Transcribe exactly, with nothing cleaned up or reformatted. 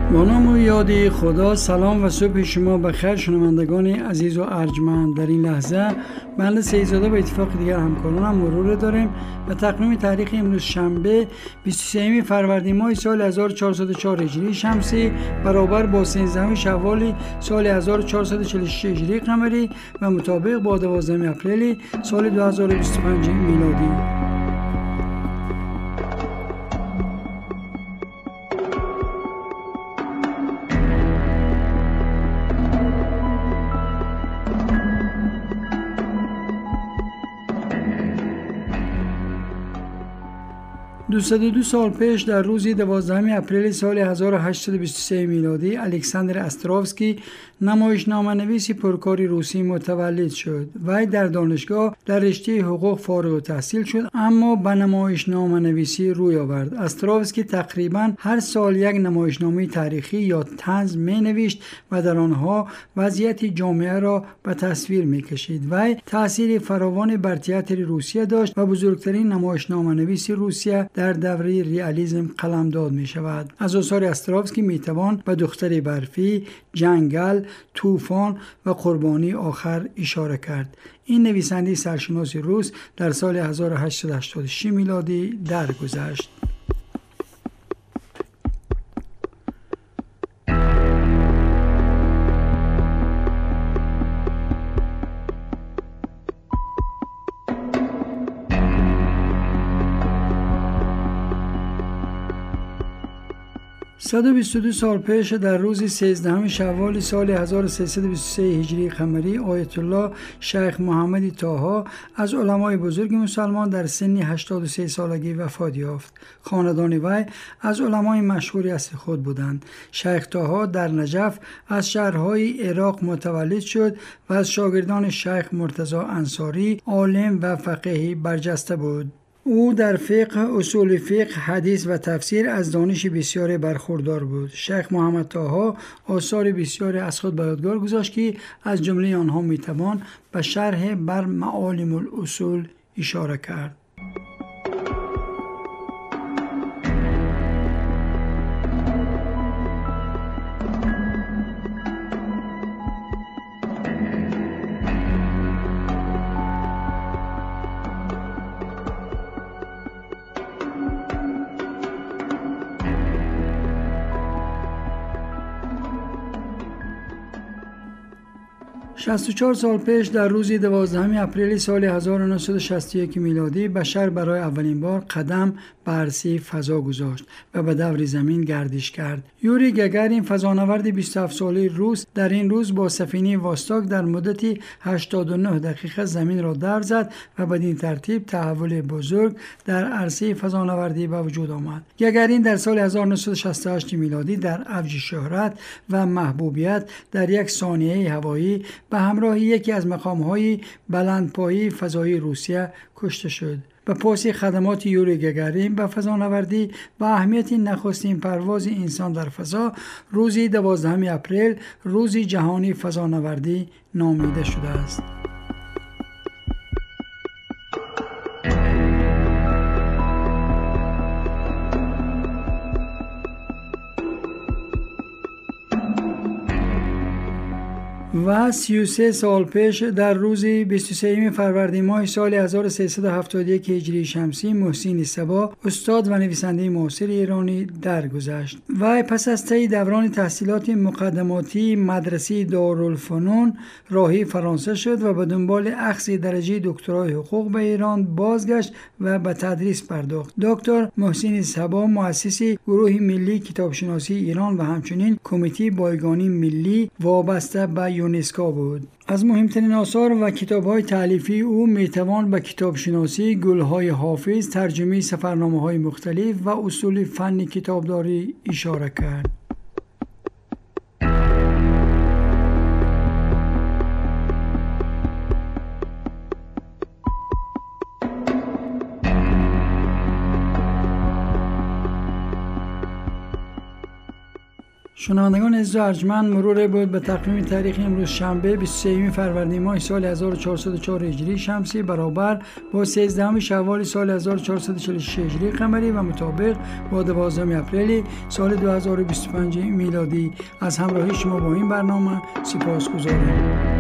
با نام و یاد خدا. سلام و صبح شما بخیر شنوندگان عزیز و ارجمند. در این لحظه بنده سیدزاده به اتفاق دیگر همکارانم مرور داریم و تقویم تاریخ امروز شنبه بیست و سوم فروردین ماه سال هزار و چهارصد و چهار هجری شمسی برابر با سیزدهم شوال سال هزار و چهارصد و چهل و شش هجری قمری و مطابق با دوازدهم اپریل سال دو هزار و بیست و پنج میلادی. دویست و دو سال پیش در روز دوازدهم اپریل سال هزار و هشتصد و بیست و سه میلادی الکساندر استراوسکی نمایشنامه‌نویس پرکار روسی متولد شد. وی در دانشگاه در رشته حقوق فارغ التحصیل شد اما به نمایشنامه‌نویسی روی آورد. استراوسکی تقریبا هر سال یک نمایشنامه تاریخی یا طنز می‌نوشت و در آنها وضعیت جامعه را به تصویر می‌کشید. وی تأثیر فراوان بر تئاتر روسیه داشت و بزرگترین نمایشنامه‌نویس روسیه در دوره ریالیسم قلمداد می شود. از آثار استراوسکی می توان به دختر برفی، جنگل، طوفان و قربانی آخر اشاره کرد. این نویسنده سرشناس روس در سال هزار و هشتصد و هشتاد و شش میلادی درگذشت. صد و بیست و دو سال پیش در روز سیزدهم شوال سال هزار و سیصد و بیست و سه هجری قمری آیت الله شیخ محمد طاها از علمای بزرگ مسلمان در سن هشتاد و سه سالگی وفات یافت. خاندان وی از علمای مشهور اصل خود بودند. شیخ طاها در نجف از شهرهای عراق متولد شد و از شاگردان شیخ مرتضی انصاری عالم و فقیه برجسته بود. او در فقه، اصول فقه، حدیث و تفسیر از دانش بسیار برخوردار بود. شیخ محمد طاها آثار بسیار از خود به یادگار گذاشت که از جمله آنها میتوان به شرح بر معالم الاصول اشاره کرد. شصت و چهار سال پیش در روز دوازدهم اپریل سال هزار و نهصد و شصت و یک میلادی بشر برای اولین بار قدم به عرصه فضا گذاشت و به دور زمین گردش کرد. یوری گگارین فضانورد بیست و هفت ساله روس در این روز با سفینه واستاک در مدت هشتاد و نه دقیقه زمین را دور زد و بدین ترتیب تحول بزرگ در عرصه فضانوردی به وجود آمد. گگارین در سال هزار و نهصد و شصت و هشت میلادی در اوج شهرت و محبوبیت در یک ثانیه هوایی به همراه یکی از مقام‌های بلندپایه فضایی روسیه کشته شد. به پاس خدمات یوری گگارین به فضانوردی و اهمیت نخستین پرواز انسان در فضا، روز دوازدهم اپریل روز جهانی فضانوردی نامیده شده است. و سی و سه سال پیش در روز بیست و سوم فروردین ماه سال هزار و سیصد و هفتاد و یک هجری شمسی محسین صبا استاد و نویسنده معاصر ایرانی درگذشت. و پس از طی دوران تحصیلات مقدماتی مدرسه دارالفنون راهی فرانسه شد و به دنبال اخذ درجه دکترای حقوق به ایران بازگشت و به تدریس پرداخت. دکتر محسین صبا مؤسس گروه ملی کتابشناسی ایران و همچنین کمیته بایگانی ملی وابسته به یونسکو بود. از مهمترین آثار و کتاب‌های تألیفی او میتوان به کتابشناسی، گل‌های حافظ، ترجمه سفرنامه‌های مختلف و اصول فن کتابداری اشاره کرد. شنوندگان عزیز و ارجمند، مرور بود به تقویم تاریخ امروز شنبه بیست و سوم فروردین ماه سال هزار و چهارصد و چهار هجری شمسی برابر با سیزدهم شوال سال هزار و چهارصد و چهل و شش هجری قمری و مطابق با دوازدهم اپریل سال دو هزار و بیست و پنج میلادی. از همراهی شما با این برنامه سپاسگزارم.